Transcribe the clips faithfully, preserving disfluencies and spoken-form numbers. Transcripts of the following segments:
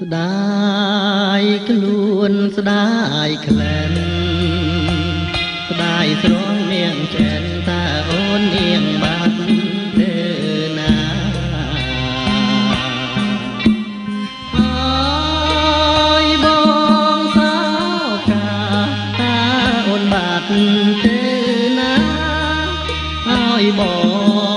ស្ដាយខ្លួនស្ដាយក្លែនស្ដាយស្រងនាងចែនតាអូននាងបាត់ទេណាអើយបងសោកាតាអូនបាត់ទេណាអើយបង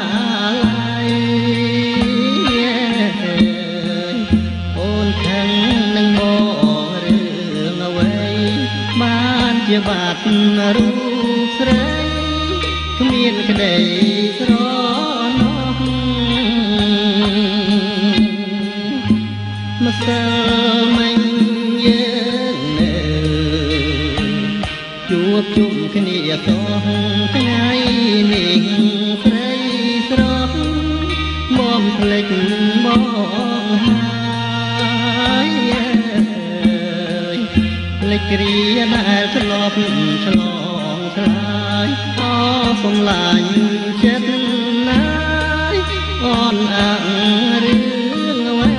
ជាបាត់រូបស្រីគ្មានក្តីស្រណោះម្សិលមិញយើងនៅជួបជុំគ្នាសោះថ្ងៃនេះស្រីស្រស់មកភ្លេចមកហើយលេចគ្រាដែលឆ្លប់ឆ្លងឆ្លើយអសំឡាញ់ចិត្តណាយអនអាក់រឿងអ្វី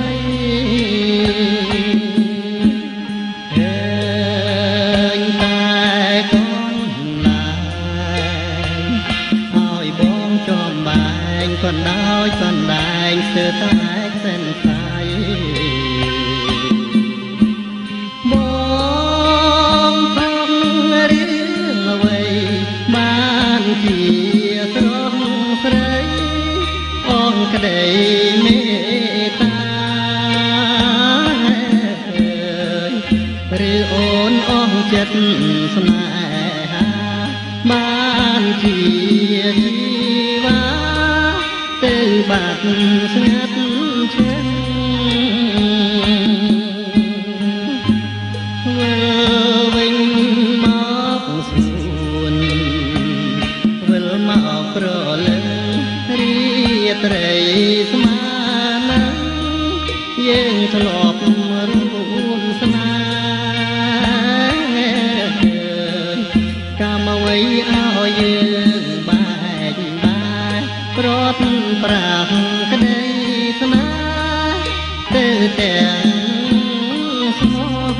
ឃើញតែកូនឡាយឲ្យបងចំបែងក៏ដោយសណ្ដែងស្ទើរតែសិនស្អាយជាស្រស់ស្រីអងក្តីមេត្តាឬអូនអងចិត្តស្នេហាបានជាជីវ៉ាទៅបាត់ស្ងាត់ឈឹងវិលវិញមកសួនមកប្រលឹងរីត្រីស្មានយើងធ្លាប់រួមស្នេហ៍កាមអ្វីឲ្យយើងបែកបាយប្រត់ប្រាស់ក្តីស្នេហ៍ទៅទាំងស្មោះ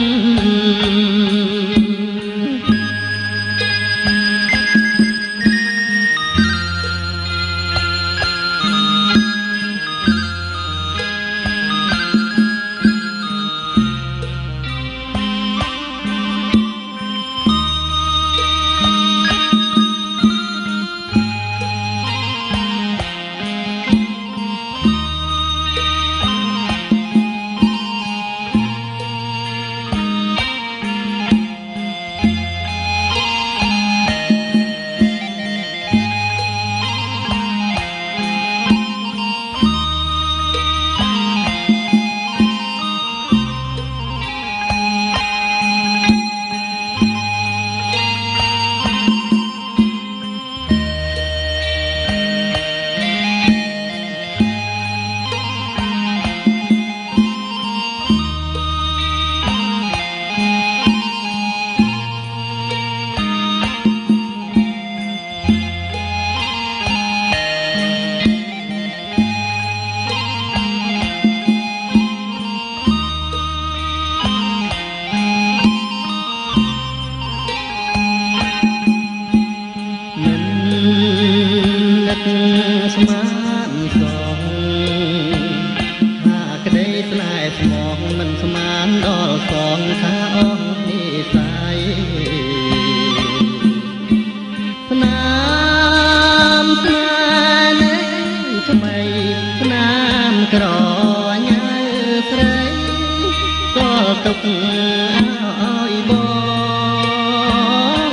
ស្មានសងថាក្តីស្នេហ៍ស្មងមិនស្មានដល់សងថាអស់និស័យស្នាមស្នេហ៍នេះថ្មីស្នាមក្រញ៉ៅស្រីក៏ទុកឲ្យបង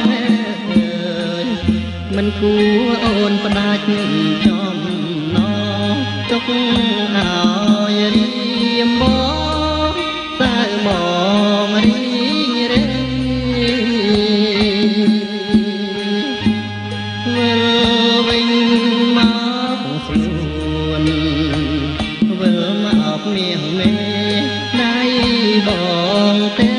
មិនគួរអូនផ្ដាច់ចំណងទុកឲ្យរៀមបងសៅមករីងរេវិលវិញមកសួនវិលមកមាសមេដៃបងទេ